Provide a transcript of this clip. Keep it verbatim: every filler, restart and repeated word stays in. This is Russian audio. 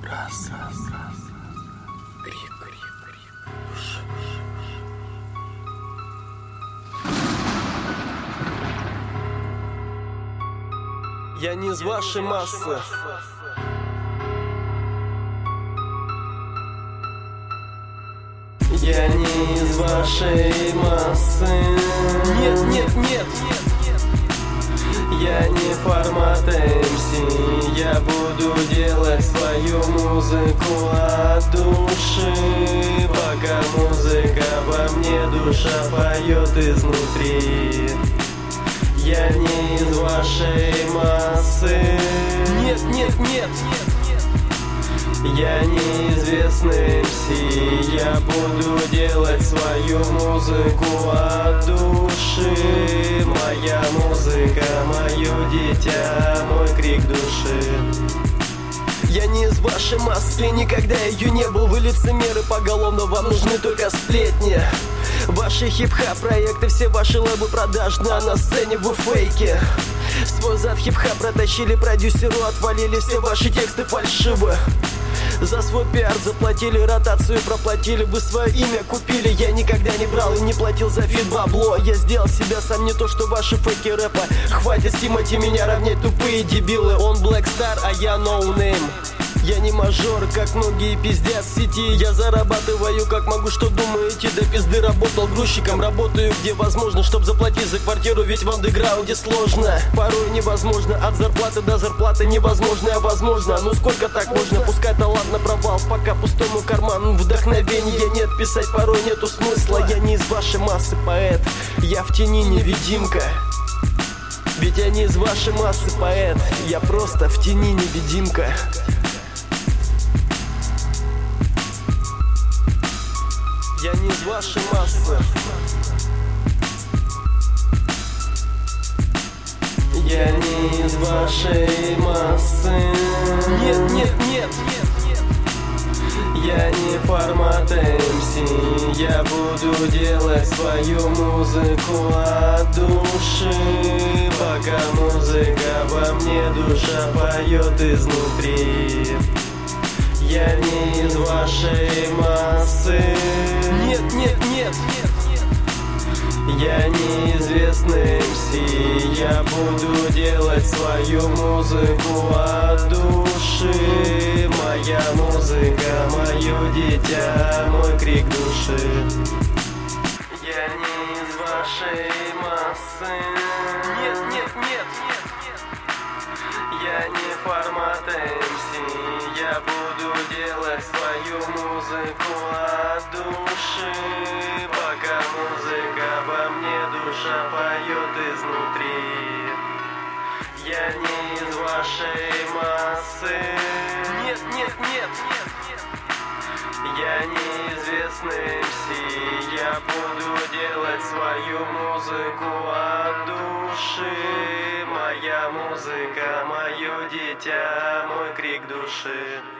Раз, раз, раз. Крик, крик, крик. Я не из вашей массы. Я не из вашей массы. Нет, нет, нет. Я не формат эм си. Я буду делать свою музыку от души. Пока музыка во мне, душа поет изнутри. Я не из вашей массы. Нет, нет, нет. Я неизвестный эм си. Я буду делать свою музыку от души. Моя музыка, мое дитя, мой крик души. Я не из вашей массы, никогда ее не был. Вы лицемеры поголовно, вам нужны только сплетни. Ваши хип-хап проекты, все ваши лэбы продажны, а на сцене вы фейки. Свой зад хип-хап протащили, продюсеру отвалили, все ваши тексты фальшивы. За свой пиар заплатили, ротацию проплатили, вы свое имя купили. Я никогда не брал и не платил за фит бабло. Я сделал себя сам, не то что ваши фейки рэпа. Хватит с Тимати меня равнять, тупые дебилы. Он Black Star, а я No Name. Я не мажор, как многие пиздят в сети. Я зарабатываю как могу, что думаете? До пизды работал грузчиком, работаю где возможно, чтоб заплатить за квартиру, ведь в андеграунде сложно. Порой невозможно, от зарплаты до зарплаты невозможно, а возможно. Ну сколько так можно, пускай талант на провал, пока пустому карману вдохновения нет. Писать порой нету смысла, я не из вашей массы поэт. Я в тени невидимка. Ведь я не из вашей массы поэт. Я просто в тени невидимка. Я не из вашей массы. Я не из вашей массы. Нет, нет, нет. Я не формат эм си. Я буду делать свою музыку от души. Пока музыка во мне, душа поет изнутри. Я не из вашей массы. Нет, нет, нет. Я неизвестный эм си. Я буду делать свою музыку от души. Моя музыка, мое дитя, мой крик души. Я не из вашей массы. Нет, нет, нет. Я не формат эм си. Я буду делать свою музыку от души. Пока музыка во мне, душа поет изнутри. Я не из вашей массы. Нет, нет, нет. Я неизвестный эм си. Я буду делать свою музыку от души. Моя музыка, мое дитя, мой крик души.